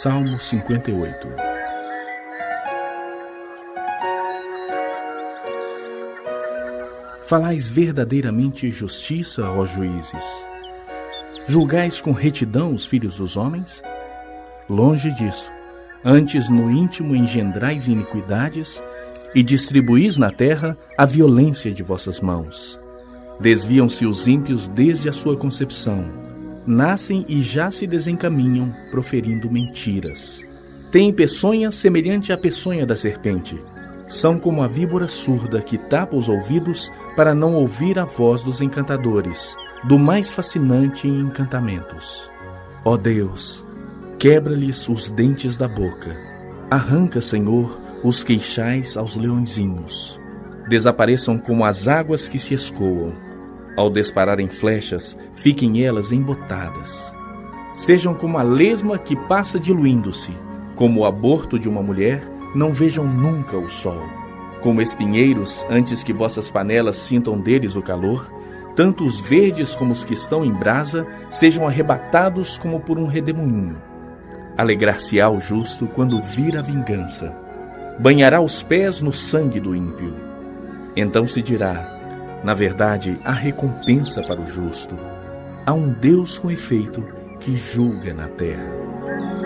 Salmo 58. Falais verdadeiramente justiça, ó juízes. Julgais com retidão os filhos dos homens? Longe disso. Antes no íntimo engendrais iniquidades e distribuís na terra a violência de vossas mãos. Desviam-se os ímpios desde a sua concepção. Nascem e já se desencaminham, proferindo mentiras. Têm peçonha semelhante à peçonha da serpente. São como a víbora surda que tapa os ouvidos para não ouvir a voz dos encantadores, do mais fascinante em encantamentos. Ó Deus, quebra-lhes os dentes da boca. Arranca, Senhor, os queixais aos leõezinhos. Desapareçam como as águas que se escoam. Ao dispararem flechas, fiquem elas embotadas. Sejam como a lesma que passa diluindo-se, como o aborto de uma mulher, não vejam nunca o sol. Como espinheiros, antes que vossas panelas sintam deles o calor, tanto os verdes como os que estão em brasa sejam arrebatados como por um redemoinho. Alegrar-se-á o justo quando vir a vingança. Banhará os pés no sangue do ímpio. Então se dirá: na verdade, há recompensa para o justo. Há um Deus com efeito que julga na terra.